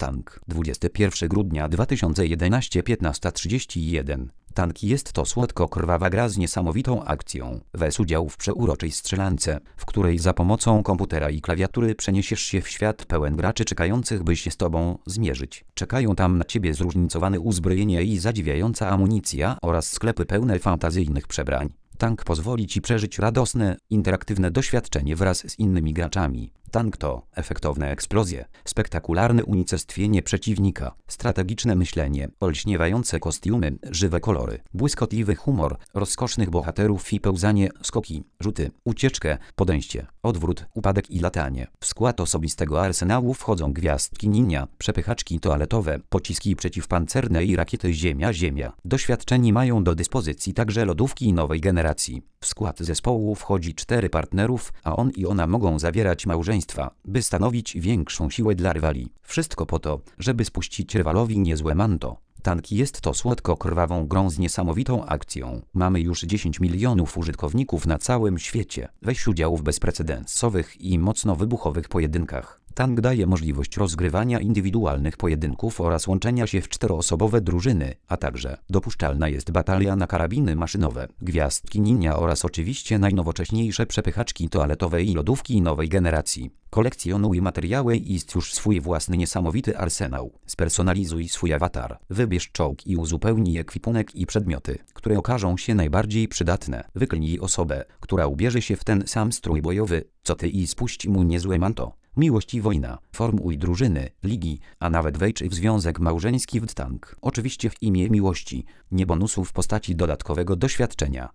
Tank. 21 grudnia 2011 15:31. Tank jest to słodko-krwawa gra z niesamowitą akcją. Weź udział w przeuroczej strzelance, w której za pomocą komputera i klawiatury przeniesiesz się w świat pełen graczy czekających, by się z tobą zmierzyć. Czekają tam na ciebie zróżnicowane uzbrojenie i zadziwiająca amunicja oraz sklepy pełne fantazyjnych przebrań. Tank pozwoli ci przeżyć radosne, interaktywne doświadczenie wraz z innymi graczami. Tank to efektowne eksplozje, spektakularne unicestwienie przeciwnika, strategiczne myślenie, olśniewające kostiumy, żywe kolory, błyskotliwy humor, rozkosznych bohaterów i pełzanie, skoki, rzuty, ucieczkę, podejście, odwrót, upadek i latanie. W skład osobistego arsenału wchodzą gwiazdki ninja, przepychaczki toaletowe, pociski przeciwpancerne i rakiety Ziemia-Ziemia. Doświadczeni mają do dyspozycji także lodówki nowej generacji. W skład zespołu wchodzi 4 partnerów, a on i ona mogą zawierać małżeństwa, by stanowić większą siłę dla rywali. Wszystko po to, żeby spuścić rywalowi niezłe manto. Tank jest to słodko-krwawą grą z niesamowitą akcją. Mamy już 10 milionów użytkowników na całym świecie. Weź udział w bezprecedensowych i mocno wybuchowych pojedynkach. Tank daje możliwość rozgrywania indywidualnych pojedynków oraz łączenia się w 4-osobowe drużyny, a także dopuszczalna jest batalia na karabiny maszynowe, gwiazdki ninja oraz oczywiście najnowocześniejsze przepychaczki toaletowe i lodówki nowej generacji. Kolekcjonuj materiały i stwórz swój własny niesamowity arsenał. Spersonalizuj swój awatar. Wybierz czołg i uzupełnij ekwipunek i przedmioty, które okażą się najbardziej przydatne. Wyklnij osobę, która ubierze się w ten sam strój bojowy, co ty i spuść mu niezłe manto. Miłość i wojna. Formuj drużyny, ligi, a nawet wejdź w związek małżeński w Tank. Oczywiście w imię miłości, nie bonusu w postaci dodatkowego doświadczenia.